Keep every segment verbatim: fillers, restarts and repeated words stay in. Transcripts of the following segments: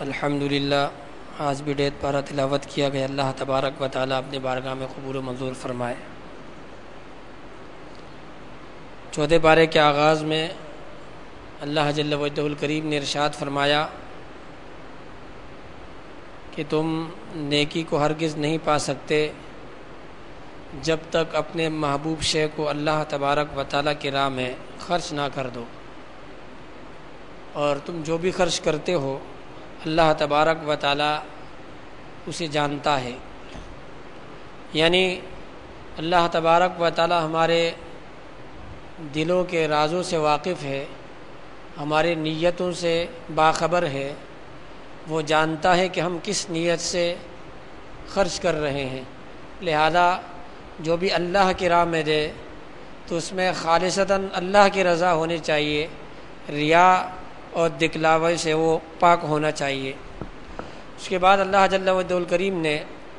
الحمدللہ آج بھی ڈیت پارہ تلاوت کیا گیا۔ اللہ تبارک و تعالیٰ اپنے بارگاہ میں قبول و منظور فرمائے۔ چوتھے پارے کے آغاز میں اللہ جل وجہ الکریم نے ارشاد فرمایا کہ تم نیکی کو ہرگز نہیں پا سکتے جب تک اپنے محبوب شے کو اللہ تبارک و تعالیٰ کی راہ میں خرچ نہ کر دو، اور تم جو بھی خرچ کرتے ہو اللہ تبارک و تعالیٰ اسے جانتا ہے۔ یعنی اللہ تبارک و تعالیٰ ہمارے دلوں کے رازوں سے واقف ہے، ہمارے نیتوں سے باخبر ہے، وہ جانتا ہے کہ ہم کس نیت سے خرچ کر رہے ہیں، لہذا جو بھی اللہ کی راہ میں دے تو اس میں خالصتاً اللہ کی رضا ہونی چاہیے، ریا اور دکھلاوے سے وہ پاک ہونا چاہیے۔ اس کے بعد اللہ جل وجہ الکریم نے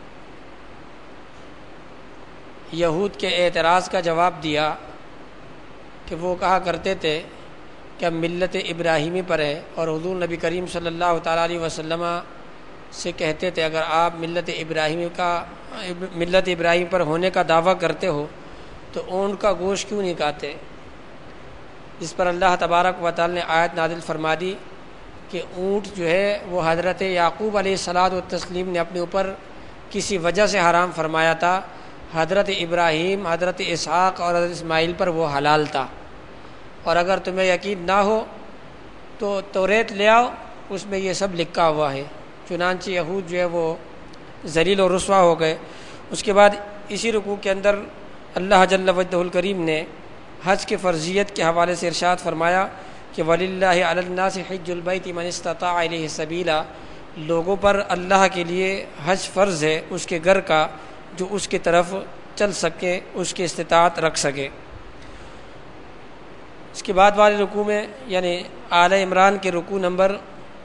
یہود کے اعتراض کا جواب دیا کہ وہ کہا کرتے تھے کہ ہم ملت ابراہیمی پر ہے، اور حضور نبی کریم صلی اللہ تعالیٰ علیہ وسلم سے کہتے تھے اگر آپ ملت ابراہیمی کا ملت ابراہیم پر ہونے کا دعویٰ کرتے ہو تو اونٹ کا گوشت کیوں نہیں کھاتے؟ اس پر اللہ تبارک و تعالی نے آیت نازل فرما دی کہ اونٹ جو ہے وہ حضرت یعقوب علیہ الصلاۃ والتسلیم نے اپنے اوپر کسی وجہ سے حرام فرمایا تھا، حضرت ابراہیم، حضرت اسحاق اور حضرت اسماعیل پر وہ حلال تھا، اور اگر تمہیں یقین نہ ہو تو توریت لے آؤ، اس میں یہ سب لکھا ہوا ہے۔ چنانچہ یہود جو ہے وہ ذلیل و رسوا ہو گئے۔ اس کے بعد اسی رکوع کے اندر اللہ جل وجہ الکریم نے حج کے فرضیت کے حوالے سے ارشاد فرمایا کہ وَلِلَّهِ عَلَى النَّاسِ حِجُّ الْبَيْتِ مَنِ اسْتَطَاعَ إِلَيْهِ سَبِيلًا، لوگوں پر اللہ کے لیے حج فرض ہے اس کے گھر کا جو اس کی طرف چل سکے، اس کی استطاعت رکھ سکے۔ اس کے بعد والے رکوع میں یعنی آل عمران کے رکوع نمبر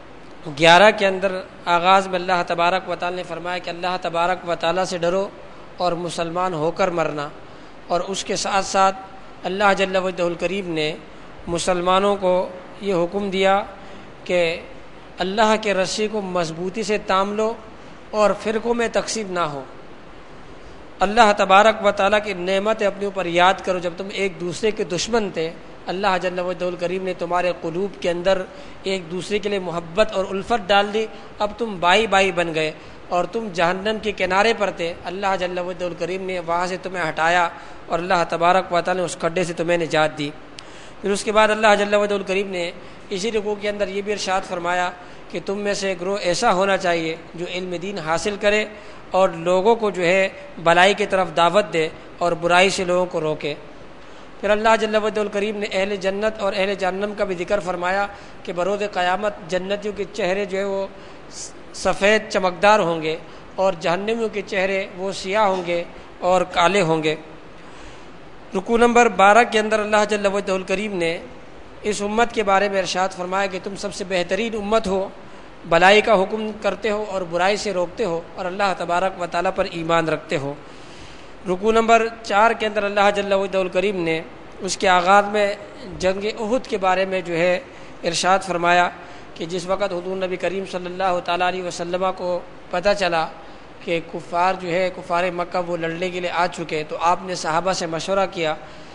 گیارہ کے اندر آغاز میں اللہ تبارک و تعالی نے فرمایا کہ اللہ تبارک و تعالی سے ڈرو اور مسلمان ہو کر مرنا، اور اس کے ساتھ ساتھ اللہ جل وجہ الکریم نے مسلمانوں کو یہ حکم دیا کہ اللہ کے رسی کو مضبوطی سے تام لو اور فرقوں میں تقسیم نہ ہو۔ اللہ تبارک و تعالیٰ کی نعمت اپنے اوپر یاد کرو، جب تم ایک دوسرے کے دشمن تھے اللہ جل وجہ الکریم نے تمہارے قلوب کے اندر ایک دوسرے کے لیے محبت اور الفت ڈال دی، اب تم بائی بائی بن گئے، اور تم جہنم کے کنارے پر تھے، اللہ جل وجہ الکریم نے وہاں سے تمہیں ہٹایا اور اللہ تبارک و تعالی نے اس کھڈے سے تمہیں نجات دی۔ پھر اس کے بعد اللہ جل وجہ الکریم نے اسی رکوع کے اندر یہ بھی ارشاد فرمایا کہ تم میں سے گروہ ایسا ہونا چاہیے جو علم دین حاصل کرے اور لوگوں کو جو ہے بلائی کی طرف دعوت دے اور برائی سے لوگوں کو روکے۔ پھر اللہ جل وجہ الکریم نے اہل جنت اور اہل جہنم کا بھی ذکر فرمایا کہ بروز قیامت جنتیوں کے چہرے جو ہے وہ سفید چمکدار ہوں گے اور جہنمیوں کے چہرے وہ سیاہ ہوں گے اور کالے ہوں گے۔ رکوع نمبر بارہ کے اندر اللہ جل وجہ الکریم نے اس امت کے بارے میں ارشاد فرمایا کہ تم سب سے بہترین امت ہو، بلائی کا حکم کرتے ہو اور برائی سے روکتے ہو اور اللہ تبارک و تعالیٰ پر ایمان رکھتے ہو۔ رکوع نمبر چار کے اندر اللہ جل وجہ الکریم نے اس کے آغاز میں جنگ احد کے بارے میں جو ہے ارشاد فرمایا کہ جس وقت حضور نبی کریم صلی اللہ تعالیٰ علیہ وسلم کو پتہ چلا کہ کفار جو ہے کفار مکہ وہ لڑنے کے لیے آ چکے تو آپ نے صحابہ سے مشورہ کیا۔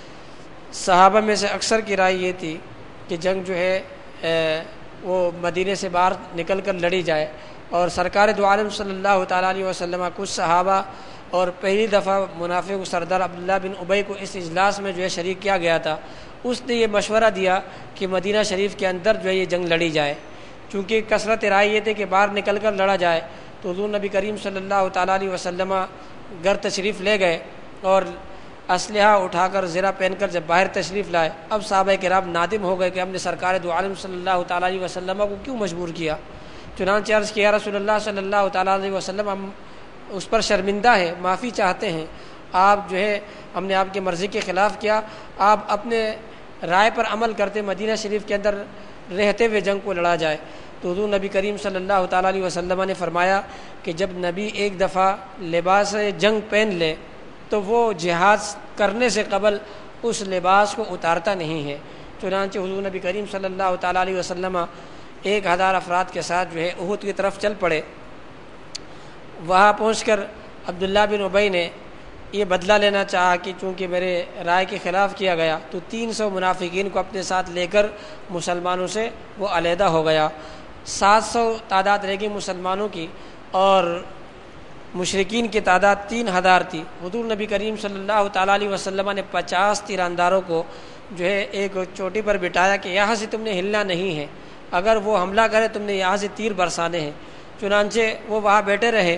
صحابہ میں سے اکثر کی رائے یہ تھی کہ جنگ جو ہے وہ مدینے سے باہر نکل کر لڑی جائے، اور سرکار دو عالم صلی اللہ تعالیٰ علیہ وسلم کچھ صحابہ اور پہلی دفعہ منافق سردار عبداللہ بن ابی کو اس اجلاس میں جو ہے شریک کیا گیا تھا، اس نے یہ مشورہ دیا کہ مدینہ شریف کے اندر جو ہے یہ جنگ لڑی جائے، چونکہ کثرت رائے یہ تھے کہ باہر نکل کر لڑا جائے۔ تو حضور نبی کریم صلی اللہ تعالیٰ علیہ وسلم گھر تشریف لے گئے اور اسلحہ اٹھا کر زرہ پہن کر جب باہر تشریف لائے، اب صحابہ کرام نادم ہو گئے کہ ہم نے سرکار دو عالم صلی اللہ تعالیٰ علیہ وسلم کو کیوں مجبور کیا۔ چنانچہ عرض کیا رسول اللہ صلی اللہ تعالیٰ علیہ وسلم ہم اس پر شرمندہ ہیں، معافی چاہتے ہیں، آپ جو ہے ہم نے آپ کی مرضی کے خلاف کیا، آپ اپنے رائے پر عمل کرتے مدینہ شریف کے اندر رہتے ہوئے جنگ کو لڑا جائے۔ تو حضور نبی کریم صلی اللہ تعالیٰ علیہ وسلم نے فرمایا کہ جب نبی ایک دفعہ لباس جنگ پہن لے تو وہ جہاد کرنے سے قبل اس لباس کو اتارتا نہیں ہے۔ چنانچہ حضور نبی کریم صلی اللہ تعالیٰ علیہ وسلم ایک ہزار افراد کے ساتھ جو ہے احد کی طرف چل پڑے۔ وہاں پہنچ کر عبداللہ بن ابی نے یہ بدلہ لینا چاہا کہ چونکہ میرے رائے کے خلاف کیا گیا، تو تین سو منافقین کو اپنے ساتھ لے کر مسلمانوں سے وہ علیحدہ ہو گیا۔ سات سو تعداد رہ گئی مسلمانوں کی، اور مشرکین کی تعداد تین ہزار تھی۔ حضور نبی کریم صلی اللہ تعالیٰ علیہ وسلم نے پچاس تیرانداروں کو جو ہے ایک چوٹی پر بٹھایا کہ یہاں سے تم نے ہلنا نہیں ہے، اگر وہ حملہ کرے تم نے یہاں سے تیر برسانے ہیں۔ چنانچہ وہ وہاں بیٹھے رہے۔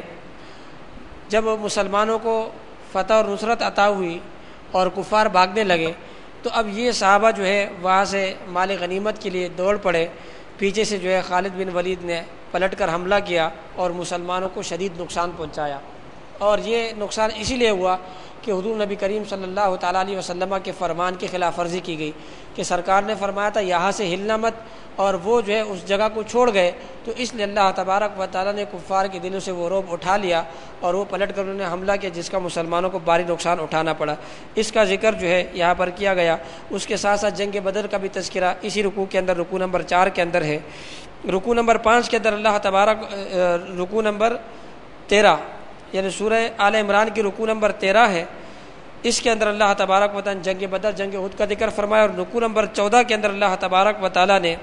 جب مسلمانوں کو فتح اور نصرت عطا ہوئی اور کفار بھاگنے لگے، تو اب یہ صحابہ جو ہے وہاں سے مال غنیمت کے لیے دوڑ پڑے۔ پیچھے سے جو ہے خالد بن ولید نے پلٹ کر حملہ کیا اور مسلمانوں کو شدید نقصان پہنچایا، اور یہ نقصان اسی لیے ہوا کہ حضور نبی کریم صلی اللہ تعالیٰ علیہ وسلم کے فرمان کی خلاف ورزی کی گئی کہ سرکار نے فرمایا تھا یہاں سے ہلنا مت، اور وہ جو ہے اس جگہ کو چھوڑ گئے، تو اس لیے اللہ تبارک و تعالیٰ نے کفار کے دلوں سے وہ رعب اٹھا لیا اور وہ پلٹ کر انہوں نے حملہ کیا، جس کا مسلمانوں کو بھاری نقصان اٹھانا پڑا۔ اس کا ذکر جو ہے یہاں پر کیا گیا۔ اس کے ساتھ ساتھ جنگ بدر کا بھی تذکرہ اسی رکوع کے اندر، رکوع نمبر چار کے اندر ہے۔ رکوع نمبر پانچ کے اندر اللہ تبارک رکوع نمبر تیرہ یعنی سورہ آل عمران کی رکوع نمبر تیرہ ہے، اس کے اندر اللہ تبارک و تعالیٰ نے جنگ بدر، جنگ احد کا ذکر فرمایا، اور رکوع نمبر چودہ کے اندر اللہ تبارک و تعالیٰ نے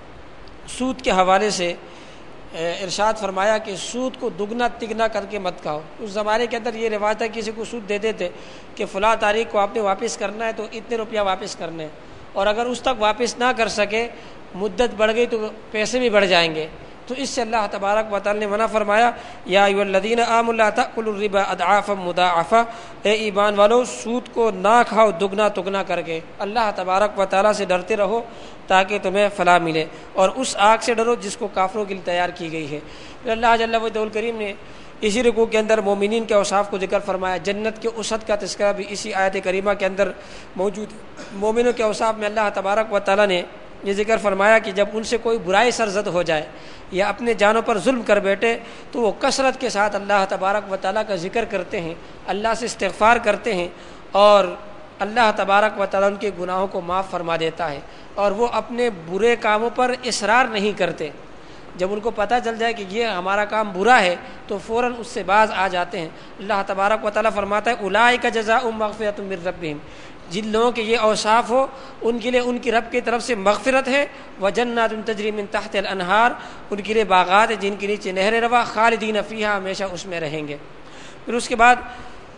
سود کے حوالے سے ارشاد فرمایا کہ سود کو دگنا تگنا کر کے مت کھاؤ۔ اس زمانے کے اندر یہ روایت ہے، کسی کو سود دیتے تھے کہ فلاں تاریخ کو آپ نے واپس کرنا ہے تو اتنے روپیہ واپس کرنے ہیں، اور اگر اس تک واپس نہ کر سکے، مدت بڑھ گئی تو پیسے بھی بڑھ جائیں گے۔ تو اس سے اللہ تبارک و تعالی نے منع فرمایا، یا ایھا الذین آمنوا لا تأکلوا الربا اضعافا مضاعفا، اے ایمان والو سود کو نہ کھاؤ دگنا تگنا کر کے۔ اللہ تبارک و تعالی سے ڈرتے رہو تاکہ تمہیں فلاح ملے، اور اس آگ سے ڈرو جس کو کافروں کے لیے تیار کی گئی ہے۔ پھر اللہ جل وعلا الکریم نے اسی رکوع کے اندر مومنین کے اوصاف کو ذکر فرمایا، جنت کے وسعت کا تذکرہ بھی اسی آیت کریمہ کے اندر موجود ہے۔ مومنوں کے اوصاف میں اللہ تبارک و تعالی نے یہ ذکر فرمایا کہ جب ان سے کوئی برائی سرزد ہو جائے یا اپنے جانوں پر ظلم کر بیٹھے تو وہ کثرت کے ساتھ اللہ تبارک و تعالیٰ کا ذکر کرتے ہیں، اللہ سے استغفار کرتے ہیں، اور اللہ تبارک و تعالیٰ ان کے گناہوں کو معاف فرما دیتا ہے، اور وہ اپنے برے کاموں پر اصرار نہیں کرتے۔ جب ان کو پتہ چل جائے کہ یہ ہمارا کام برا ہے تو فوراً اس سے باز آ جاتے ہیں۔ اللہ تبارک و تعالیٰ فرماتا ہے اولئک جزاؤہم مغفرۃ من ربہم، جن لوگوں کے یہ اوصاف ہو ان کے لیے ان کی رب کی طرف سے مغفرت ہے، وجنات تجری من تحت الانہار، ان کے لیے باغات ہیں جن کے نیچے نہریں روا، خالدین فیہا، ہمیشہ اس میں رہیں گے۔ پھر اس کے بعد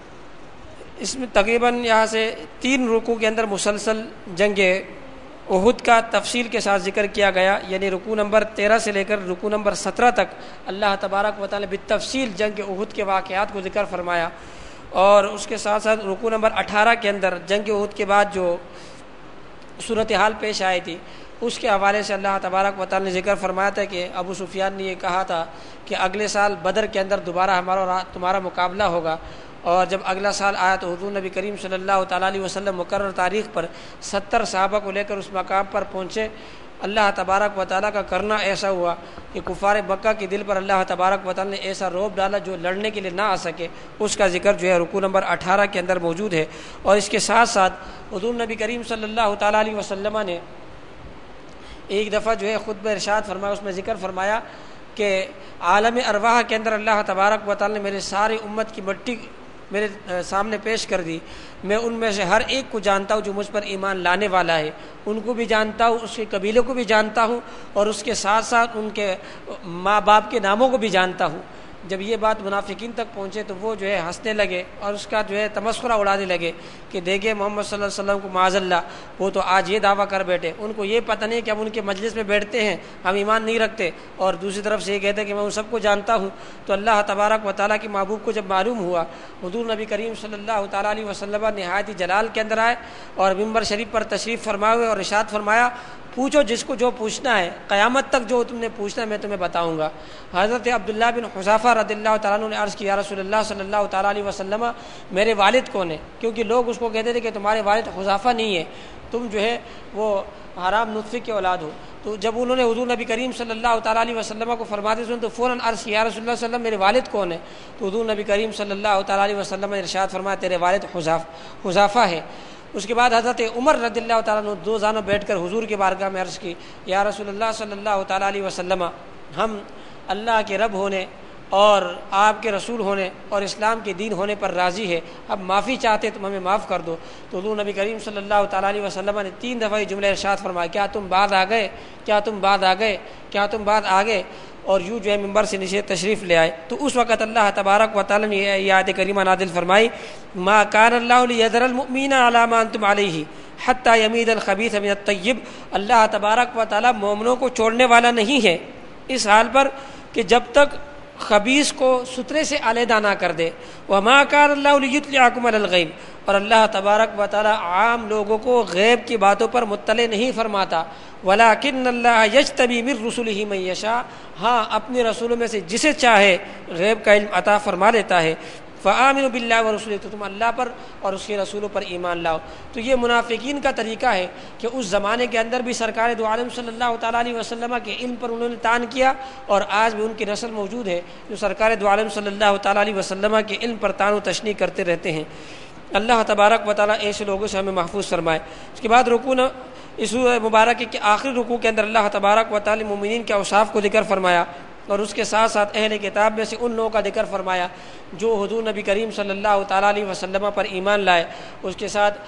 اس میں تقریباً یہاں سے تین رکوع کے اندر مسلسل جنگ احد کا تفصیل کے ساتھ ذکر کیا گیا، یعنی رکوع نمبر تیرہ سے لے کر رکوع نمبر سترہ تک اللہ تبارک و تعالی نے بالتفصیل جنگ احد کے واقعات کو ذکر فرمایا، اور اس کے ساتھ ساتھ رکوع نمبر اٹھارہ کے اندر جنگ احد کے بعد جو صورتحال پیش آئی تھی اس کے حوالے سے اللہ تبارک و تعالی نے ذکر فرمایا تھا کہ ابو سفیان نے یہ کہا تھا کہ اگلے سال بدر کے اندر دوبارہ ہمارا اور تمہارا مقابلہ ہوگا، اور جب اگلا سال آیا تو حضور نبی کریم صلی اللہ تعالیٰ علیہ وسلم مقرر تاریخ پر ستر صحابہ کو لے کر اس مقام پر پہنچے۔ اللہ تبارک و تعالیٰ کا کرنا ایسا ہوا کہ کفار مکہ کے دل پر اللہ تبارک و تعالیٰ نے ایسا رعب ڈالا جو لڑنے کے لیے نہ آ سکے۔ اس کا ذکر جو ہے رکوع نمبر اٹھارہ کے اندر موجود ہے، اور اس کے ساتھ ساتھ حضور نبی کریم صلی اللہ تعالیٰ علیہ وسلم نے ایک دفعہ جو ہے خطبہ ارشاد فرمایا، اس میں ذکر فرمایا کہ عالم ارواح کے اندر اللہ تبارک و تعالیٰ نے میرے ساری امت کی مٹی میرے سامنے پیش کر دی، میں ان میں سے ہر ایک کو جانتا ہوں جو مجھ پر ایمان لانے والا ہے، ان کو بھی جانتا ہوں، اس کے قبیلے کو بھی جانتا ہوں، اور اس کے ساتھ ساتھ ان کے ماں باپ کے ناموں کو بھی جانتا ہوں۔ جب یہ بات منافقین تک پہنچے تو وہ جو ہے ہنسنے لگے اور اس کا جو ہے تمسخرہ اڑانے لگے کہ دیکھیں محمد صلی اللہ علیہ وسلم کو معاذ اللہ وہ تو آج یہ دعویٰ کر بیٹھے، ان کو یہ پتہ نہیں کہ ہم ان کے مجلس میں بیٹھتے ہیں ہم ایمان نہیں رکھتے، اور دوسری طرف سے یہ کہتے ہیں کہ میں ان سب کو جانتا ہوں۔ تو اللہ تبارک و تعالیٰ کے محبوب کو جب معلوم ہوا، حضور نبی کریم صلی اللہ تعالیٰ علیہ وسلم نہایت جلال کے اندر آئے اور ممبر شریف پر تشریف فرما ہوئے اور ارشاد فرمایا پوچھو جس کو جو پوچھنا ہے، قیامت تک جو تم نے پوچھنا ہے میں تمہیں بتاؤں گا۔ حضرت عبداللہ بن حذافہ رضی اللہ تعالیٰ عنہ نے عرض کیا، یا رسول اللہ صلی اللہ تعالیٰ علیہ وسلم میرے والد کون ہیں؟ کیونکہ لوگ اس کو کہتے تھے کہ تمہارے والد حذافہ نہیں ہے، تم جو ہے وہ حرام نطفے کے اولاد ہو۔ تو جب انہوں نے حضور نبی کریم صلی اللہ تعالیٰ علیہ وسلم کو فرماتے سن تو فوراً عرض کیا، یا رسول اللہ صلی اللہ علیہ وسلم میرے والد کون ہیں؟ تو حضور نبی کریم صلی اللہ تعالیٰ علیہ وسلم نے ارشاد فرمایا تیرے والد حذافہ ہے۔ اس کے بعد حضرت عمر رضی اللہ تعالیٰ عنہ دو زانوں بیٹھ کر حضور کی بارگاہ میں عرض کی، یا رسول اللہ صلی اللہ تعالیٰ علیہ وسلم، ہم اللہ کے رب ہونے اور آپ کے رسول ہونے اور اسلام کے دین ہونے پر راضی ہے، اب معافی چاہتے تم ہمیں معاف کر دو۔ تو حضور نبی کریم صلی اللہ تعالیٰ علیہ وسلم نے تین دفعہ یہ جملہ ارشاد فرمایا، کیا تم بعد آ گئے، کیا تم بعد آ گئے، کیا تم بعد آ گئے، اور یوں جو ہے ممبر سے نیچے تشریف لے آئے۔ تو اس وقت اللہ تبارک و تعالیٰ نے یہ آیت کریمہ نازل فرمائی، ما کان اللہ لیذر المؤمنین علی ما انتم علیہ حتی یمیز الخبیث من الطیب۔ اللہ تبارک و تعالیٰ مومنوں کو چھوڑنے والا نہیں ہے اس حال پر کہ جب تک خبیث کو سترے سے علیحدہ نہ کر دے۔ وما کان اللہ لیطلعکم علی الغیب، اور اللہ تبارک و تعالیٰ عام لوگوں کو غیب کی باتوں پر مطلع نہیں فرماتا۔ ولیکن اللہ یجتبی من رسلہ من یشاء، ہاں اپنے رسولوں میں سے جسے چاہے غیب کا علم عطا فرما لیتا ہے۔ فآمنوا باللہ ورسولہ، تو تم اللہ پر اور اس کے رسولوں پر ایمان لاؤ۔ تو یہ منافقین کا طریقہ ہے کہ اس زمانے کے اندر بھی سرکار دو عالم صلی اللہ تعالیٰ علیہ وسلم کے علم پر انہوں نے تان کیا، اور آج بھی ان کی نسل موجود ہے جو سرکار دو عالم صلی اللہ تعالیٰ علیہ وسلم کے علم پر تان و تشنیع کرتے رہتے ہیں۔ اللہ تبارک و تعالیٰ ایسے لوگوں سے ہمیں محفوظ فرمائے۔ اس کے بعد رکوع اس مبارک کے آخری رکوع کے اندر اللہ تبارک و تعالیٰ مومنین کے اوصاف کو ذکر فرمایا، اور اس کے ساتھ ساتھ اہل کتاب میں سے ان لوگوں کا ذکر فرمایا جو حضور نبی کریم صلی اللہ تعالیٰ علیہ وسلم پر ایمان لائے۔ اس کے ساتھ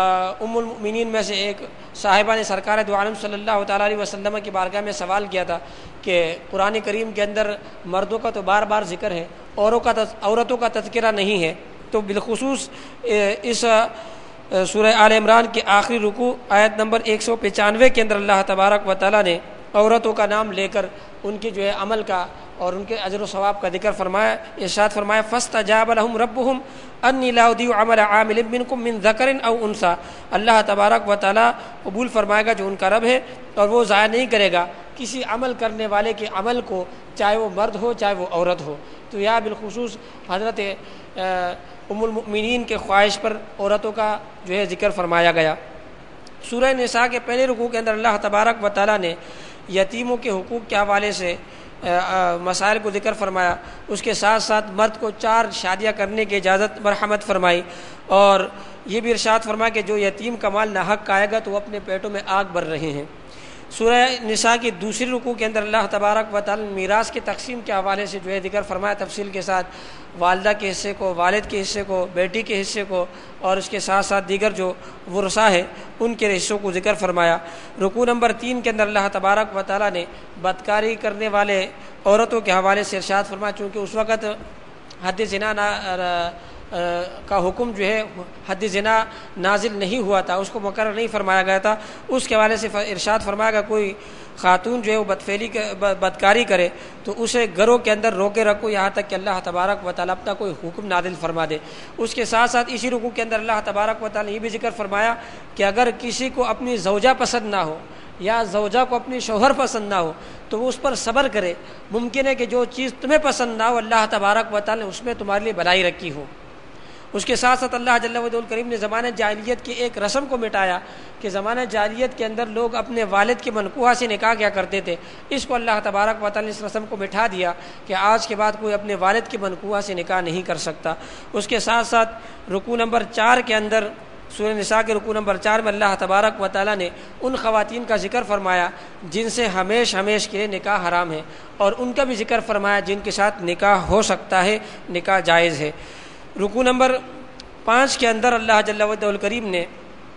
ام المؤمنین میں سے ایک صاحبہ نے سرکار دو عالم صلی اللہ تعالیٰ علیہ وسلم کی بارگاہ میں سوال کیا تھا کہ قرآن کریم کے اندر مردوں کا تو بار بار ذکر ہے، اوروں کا عورتوں کا تذکرہ نہیں ہے، تو بالخصوص اس سورہ آل عمران کے آخری رکوع آیت نمبر ایک سو پچانوے کے اندر اللہ تبارک و تعالیٰ نے عورتوں کا نام لے کر ان کے جو ہے عمل کا اور ان کے اجر و ثواب کا ذکر فرمایا۔ ارشاد فرمایا، فاستجاب لهم ربهم انی لا اضیع عمل عامل منکم من ذکر او انثی، اللہ تبارک و تعالیٰ قبول فرمائے گا جو ان کا رب ہے، اور وہ ضائع نہیں کرے گا کسی عمل کرنے والے کے عمل کو، چاہے وہ مرد ہو چاہے وہ عورت ہو۔ تو یا بالخصوص حضرت ام المؤمنین کے خواہش پر عورتوں کا جو ہے ذکر فرمایا گیا۔ سورہ نساء کے پہلے رکوع کے اندر اللہ تبارک و تعالیٰ نے یتیموں کے حقوق کے حوالے سے مسائل کو ذکر فرمایا، اس کے ساتھ ساتھ مرد کو چار شادیاں کرنے کی اجازت مرحمت فرمائی، اور یہ بھی ارشاد فرمایا کہ جو یتیم کا مال ناحق کھائے گا تو وہ اپنے پیٹوں میں آگ بھر رہے ہیں۔ سورہ نساء کی دوسری رکوع کے اندر اللہ تبارک و تعالیٰ نے میراث کی تقسیم کے حوالے سے جو ہے ذکر فرمایا تفصیل کے ساتھ، والدہ کے حصے کو، والد کے حصے کو، بیٹی کے حصے کو، اور اس کے ساتھ ساتھ دیگر جو ورثاء ہے ان کے حصوں کو ذکر فرمایا۔ رکوع نمبر تین کے اندر اللہ تبارک و تعالیٰ نے بدکاری کرنے والے عورتوں کے حوالے سے ارشاد فرمایا، چونکہ اس وقت حد زنا کا حکم جو ہے حد زنا نازل نہیں ہوا تھا، اس کو مقرر نہیں فرمایا گیا تھا، اس کے حوالے سے ارشاد فرمایا گا کوئی خاتون جو ہے وہ بدفعلی بدکاری کرے تو اسے گھروں کے اندر روکے رکھو یہاں تک کہ اللہ تبارک و تعالیٰ اپنا کوئی حکم نازل فرما دے۔ اس کے ساتھ ساتھ اسی رکوع کے اندر اللہ تبارک و تعالیٰ نے یہ بھی ذکر فرمایا کہ اگر کسی کو اپنی زوجہ پسند نہ ہو یا زوجہ کو اپنی شوہر پسند نہ ہو تو وہ اس پر صبر کرے، ممکن ہے کہ جو چیز تمہیں پسند نہ ہو اللہ تبارک و تعالیٰ نے اس میں تمہارے لیے بھلائی رکھی ہو۔ اس کے ساتھ ساتھ اللہ جل وعلا الکریم نے زمانہ جاہلیت کی ایک رسم کو مٹایا کہ زمانہ جاہلیت کے اندر لوگ اپنے والد کے منقوہ سے نکاح کیا کرتے تھے، اس کو اللہ تبارک و تعالیٰ نے اس رسم کو مٹا دیا کہ آج کے بعد کوئی اپنے والد کے منقوہ سے نکاح نہیں کر سکتا۔ اس کے ساتھ ساتھ رکوع نمبر چار کے اندر سورہ نساء کے رکوع نمبر چار میں اللہ تبارک و تعالیٰ نے ان خواتین کا ذکر فرمایا جن سے ہمیش ہمیش کے نکاح حرام ہے، اور ان کا بھی ذکر فرمایا جن کے ساتھ نکاح ہو سکتا ہے، نکاح جائز ہے۔ رکوع نمبر پانچ کے اندر اللہ جل وعلا الکریم نے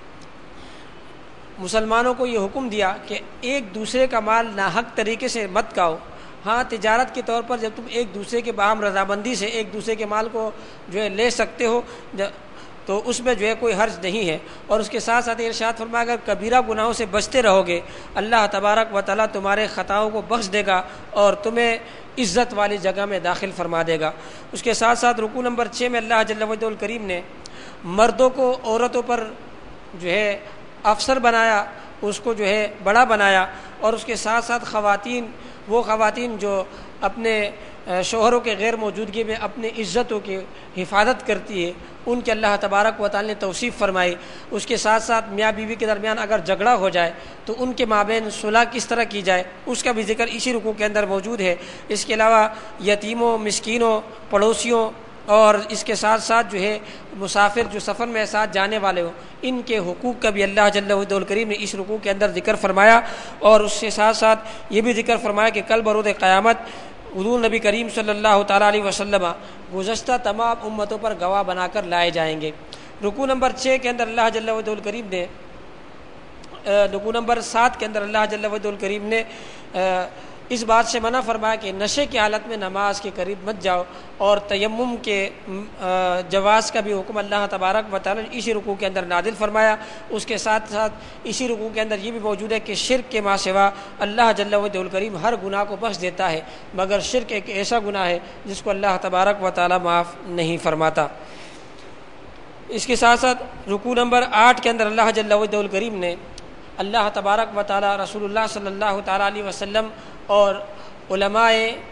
مسلمانوں کو یہ حکم دیا کہ ایک دوسرے کا مال ناحق طریقے سے مت کھاؤ۔ ہاں تجارت کے طور پر جب تم ایک دوسرے کے باہم رضامندی سے ایک دوسرے کے مال کو جو ہے لے سکتے ہو تو اس میں جو ہے کوئی حرج نہیں ہے، اور اس کے ساتھ ساتھ ارشاد فرمایا اگر کبیرہ گناہوں سے بچتے رہو گے اللہ تبارک و تعالیٰ تمہارے خطاؤں کو بخش دے گا اور تمہیں عزت والی جگہ میں داخل فرما دے گا۔ اس کے ساتھ ساتھ رکوع نمبر چھ میں اللہ جل وعلا الکریم نے مردوں کو عورتوں پر جو ہے افسر بنایا، اس کو جو ہے بڑا بنایا، اور اس کے ساتھ ساتھ خواتین وہ خواتین جو اپنے شوہروں کے غیر موجودگی میں اپنی عزتوں کی حفاظت کرتی ہے ان کے اللہ تبارک و تعالیٰ نے توصیف فرمائی۔ اس کے ساتھ ساتھ میاں بیوی کے درمیان اگر جھگڑا ہو جائے تو ان کے مابین صلح کس طرح کی جائے اس کا بھی ذکر اسی رکوع کے اندر موجود ہے۔ اس کے علاوہ یتیموں، مسکینوں، پڑوسیوں اور اس کے ساتھ ساتھ جو ہے مسافر جو سفر میں ساتھ جانے والے ہوں ان کے حقوق کا بھی اللہ جل وعلا الکریم نے اس رکوع کے اندر ذکر فرمایا، اور اس کے ساتھ ساتھ یہ بھی ذکر فرمایا کہ کل بروز قیامت حضور نبی کریم صلی اللہ تعالیٰ علیہ وسلم گزشتہ تمام امتوں پر گواہ بنا کر لائے جائیں گے۔ رکوع نمبر چھ کے اندر اللہ جل وعلا الکریم نے رکوع نمبر سات کے اندر اللہ جل وعلا الکریم نے اس بات سے منع فرمایا کہ نشے کی حالت میں نماز کے قریب مت جاؤ، اور تیمم کے جواز کا بھی حکم اللہ تبارک و تعالی نے اسی رکوع کے اندر نازل فرمایا۔ اس کے ساتھ ساتھ اسی رکوع کے اندر یہ بھی موجود ہے کہ شرک کے ما سوا اللہ جل وعلا الکریم ہر گناہ کو بخش دیتا ہے، مگر شرک ایک ایسا گناہ ہے جس کو اللہ تبارک و تعالی معاف نہیں فرماتا۔ اس کے ساتھ ساتھ رکوع نمبر آٹھ کے اندر اللہ جل وعلا الکریم نے اللہ تبارک و تعالی، رسول اللہ صلی اللہ تعالی علیہ وسلم اور علماء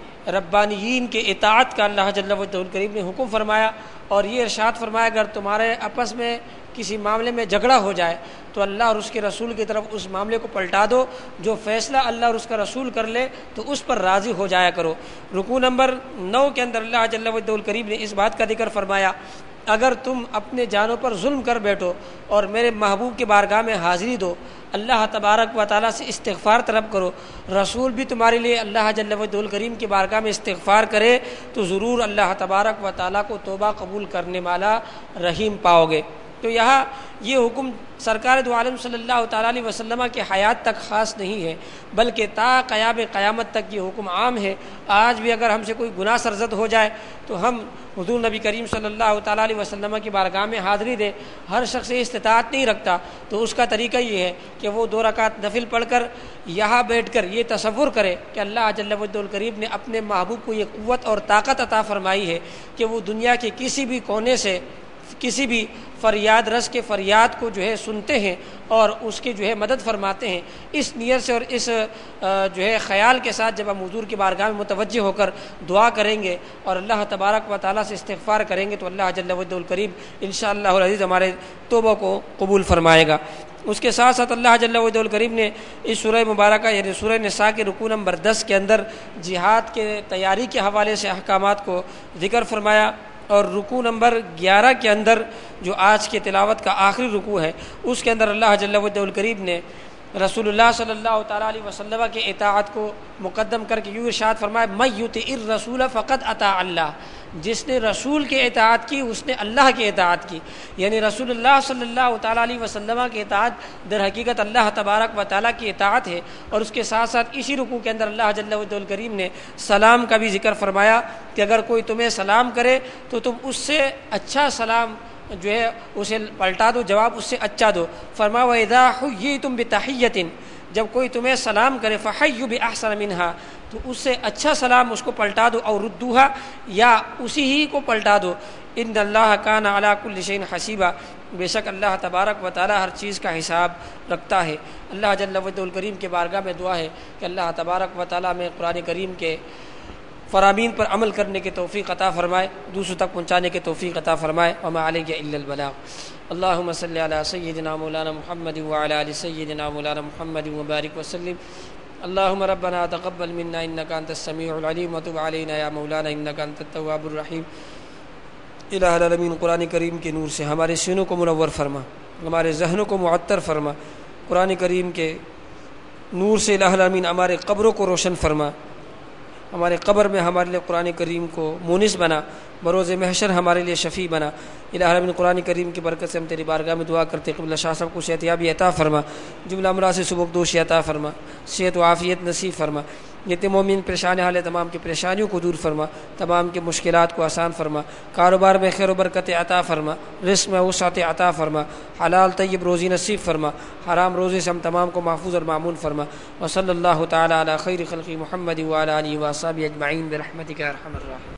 ربانیین کے اطاعت کا اللہ جل وعلا الکریم نے حکم فرمایا، اور یہ ارشاد فرمایا اگر تمہارے آپس میں کسی معاملے میں جھگڑا ہو جائے تو اللہ اور اس کے رسول کی طرف اس معاملے کو پلٹا دو، جو فیصلہ اللہ اور اس کا رسول کر لے تو اس پر راضی ہو جایا کرو۔ رکوع نمبر نو کے اندر اللہ جل وعلا الکریم نے اس بات کا ذکر فرمایا اگر تم اپنے جانوں پر ظلم کر بیٹھو اور میرے محبوب کی بارگاہ میں حاضری دو، اللہ تبارک و تعالیٰ سے استغفار طلب کرو، رسول بھی تمہارے لیے اللہ جل وعلا الکریم کی بارگاہ میں استغفار کرے، تو ضرور اللہ تبارک و تعالیٰ کو توبہ قبول کرنے والا رحیم پاؤ گے۔ تو یہاں یہ حکم سرکار دو عالم صلی اللہ تعالیٰ علیہ وسلم کے حیات تک خاص نہیں ہے، بلکہ تا قیام قیامت تک یہ حکم عام ہے۔ آج بھی اگر ہم سے کوئی گناہ سرزد ہو جائے تو ہم حضور نبی کریم صلی اللہ تعالیٰ علیہ وسلم کی بارگاہ میں حاضری دے۔ ہر شخص استطاعت نہیں رکھتا تو اس کا طریقہ یہ ہے کہ وہ دو رکعت نفل پڑھ کر یہاں بیٹھ کر یہ تصور کرے کہ اللہ جل وعلا الکریم نے اپنے محبوب کو یہ قوت اور طاقت عطا فرمائی ہے کہ وہ دنیا کے کسی بھی کونے سے کسی بھی فریاد رس کے فریاد کو جو ہے سنتے ہیں اور اس کی جو ہے مدد فرماتے ہیں۔ اس نیت سے اور اس جو ہے خیال کے ساتھ جب ہم حضور کی بارگاہ میں متوجہ ہو کر دعا کریں گے اور اللہ تبارک و تعالیٰ سے استغفار کریں گے تو اللہ جل وعلا الکریم انشاءاللہ العزیز ہمارے توبہ کو قبول فرمائے گا۔ اس کے ساتھ ساتھ اللہ جل وعلا الکریم نے اس سورہ مبارکہ یعنی سورہ نساء کے رکوع نمبر دس کے اندر جہاد کے تیاری کے حوالے سے احکامات کو ذکر فرمایا، اور رکوع نمبر گیارہ کے اندر جو آج کے تلاوت کا آخری رکوع ہے اس کے اندر اللہ جل وعلا الکریم نے رسول اللہ صلی اللہ تعالیٰ علیہ وسلم کے اطاعت کو مقدم کر کے یوں ارشاد فرمایا من یطع الرسول فقد اطاع اللہ، جس نے رسول کے اطاعت کی اس نے اللہ کے اطاعت کی، یعنی رسول اللہ صلی اللہ تعالیٰ علیہ وسلم کے اطاعت در حقیقت اللہ تبارک و تعالیٰ کی اطاعت ہے۔ اور اس کے ساتھ ساتھ اسی رکوع کے اندر اللہ جل وعلا الکریم نے سلام کا بھی ذکر فرمایا کہ اگر کوئی تمہیں سلام کرے تو تم اس سے اچھا سلام جو ہے اسے پلٹا دو، جواب اس سے اچھا دو۔ فرمایا وَإِذَا حُيِّيتُم بِتَحِيَّةٍ، جب کوئی تمہیں سلام کرے فَحَيُّوا بِأَحْسَنَ مِنْهَا، تو اس سے اچھا سلام اس کو پلٹا دو، اور ردوہا، یا اسی ہی کو پلٹا دو۔ ان اللہ کان علی کل شیء حسیبا، بے شک اللہ تبارک و تعالی ہر چیز کا حساب رکھتا ہے۔ اللہ جل وعلا الکریم کے بارگاہ میں دعا ہے کہ اللہ تبارک و تعالی میں قرآن کریم کے فرامین پر عمل کرنے کی توفیق عطا فرمائے، دوسروں تک پہنچانے کی توفیق عطا فرمائے۔ وما علیہ الا البلاغ۔ اللهم صل على سيدنا مولانا محمد وعلى ال سيدنا مولانا محمد وبارك وسلم۔ اللهم ربنا تقبل منا انك انت السميع العليم وتب علينا يا مولانا انك انت التواب الرحيم۔ الہ العالمین قرآن کریم کے نور سے ہمارے سینوں کو منور فرما، ہمارے ذہنوں کو معطر فرما، قرآن کریم کے نور سے الہ العالمین ہمارے قبروں کو روشن فرما، ہمارے قبر میں ہمارے لیے قرآن کریم کو مونس بنا، بروز محشر ہمارے لیے شفیع بنا۔ الہ العالمین قرآن کریم کی برکت سے ہم تیری بارگاہ میں دعا کرتے قبلہ شاہ صاحب کو صحت یابی عطا فرما، جملہ امراض سے سبکدوشی عطا فرما، صحت و عافیت نصیب فرما، جتنے مومن پریشان حال ہے تمام کی پریشانیوں کو دور فرما، تمام کی مشکلات کو آسان فرما، کاروبار میں خیر و برکت عطا فرما، رزق میں وسعت عطا فرما، حلال طیب روزی نصیب فرما، حرام روزی سے ہم تمام کو محفوظ اور معمون فرما۔ وصلی اللہ تعالی علی خیر خلق محمد وعلی آلہ وصحبہ اجمعین برحمتک یا ارحم الراحمین۔